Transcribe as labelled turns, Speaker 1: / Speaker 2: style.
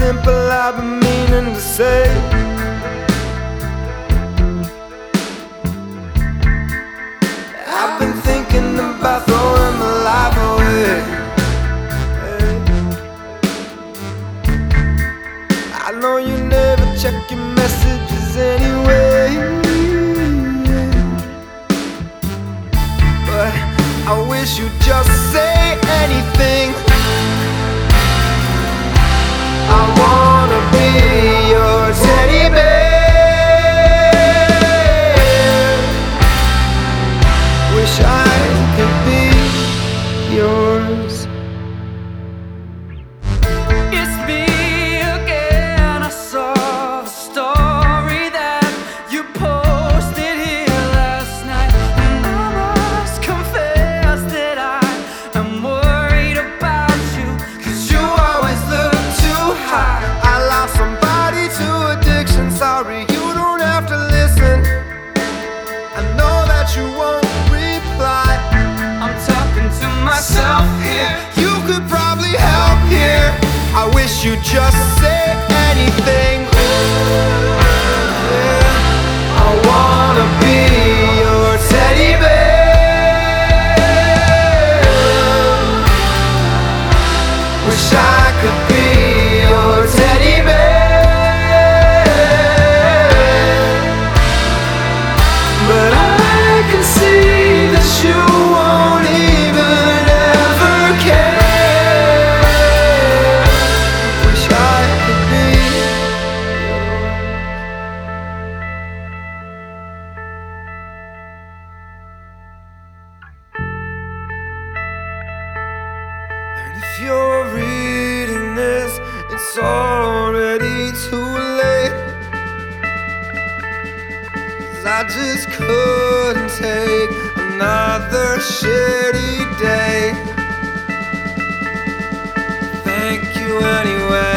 Speaker 1: simple I've been meaning to say. I've been thinking about throwing my life away. I know you never check your messages anyway, but I wish you'd just say anything. I wanna be your teddy bear. Wish I could be yours.
Speaker 2: It's me again. I saw the story that you posted here last night, and I must confess that I am worried about you, 'cause you always look too high.
Speaker 1: I lost somebody to addiction. Sorry, you don't have to listen. I know that you won't reply.
Speaker 2: I'm talking to myself here.
Speaker 1: You could probably help here. I wish you'd just say anything. Yeah. I wanna be your teddy bear. Wish I could be your teddy bear, but I can see that you won't even ever care. Wish I could be yours. And if you're reading this, it's already too late, 'cause I just couldn't take another shitty day. Thank you anyway.